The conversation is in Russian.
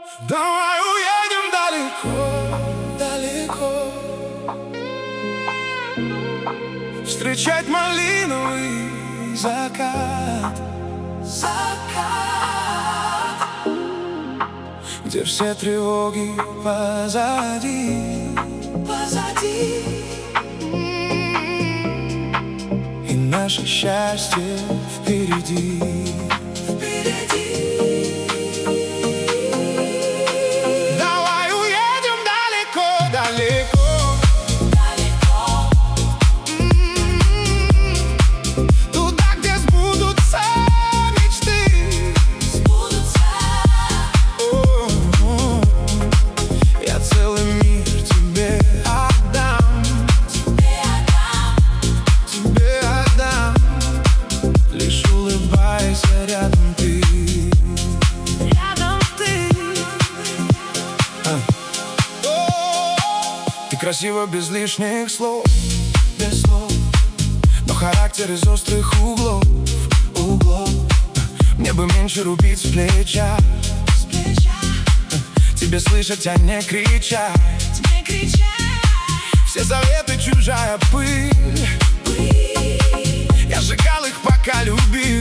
Давай уедем далеко, далеко, встречать малиновый закат, где все тревоги позади, и наше счастье впереди. Давай уедем далеко, далеко, туда, где сбудутся мечты. Я целый мир тебе отдам, тебе отдам. Лишь улыбайся, рядом ты. Ты красива без лишних слов, без слов, но характер из острых углов. Мне бы меньше рубить с плеча, тебе слышать, а не кричать. Все заветы чужая пыль, я сжигал их, пока любил.